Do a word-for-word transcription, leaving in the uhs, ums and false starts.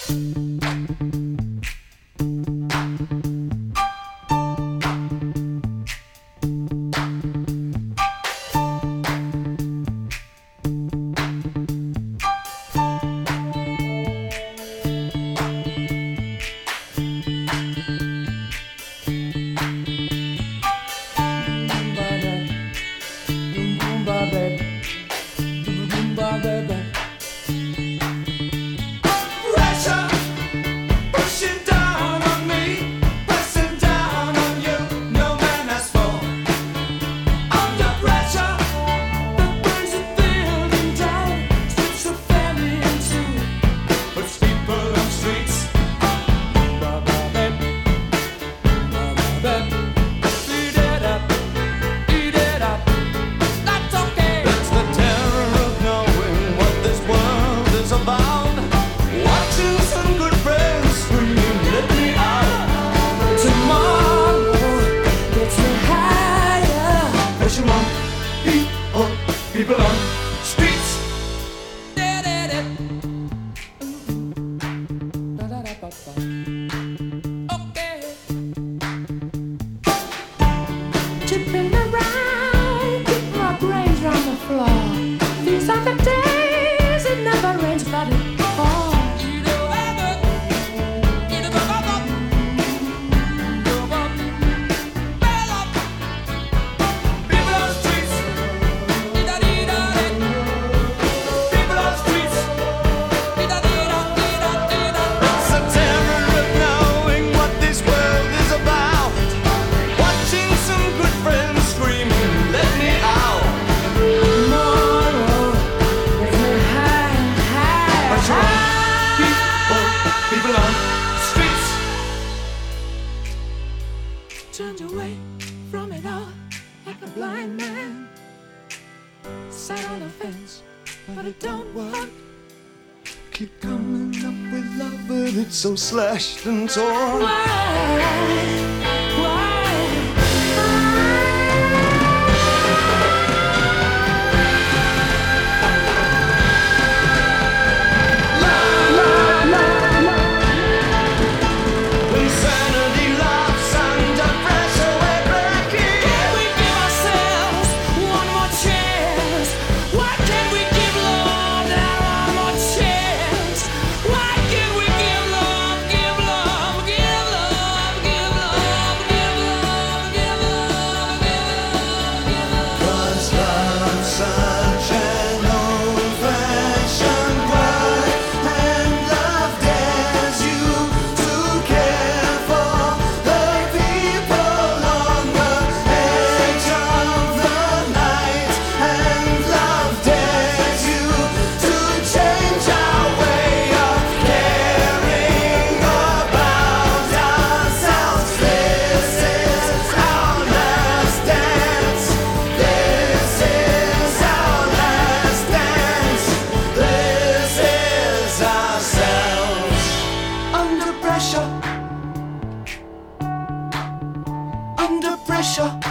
People on streets. Okay. Chipping around, keep my brains round the floor. These are the days it never rains, but it falls. Turned away from it all like a blind man. Sat on the fence, but it don't work. Keep coming up with love, but it's so slashed and torn. Why? Under pressure.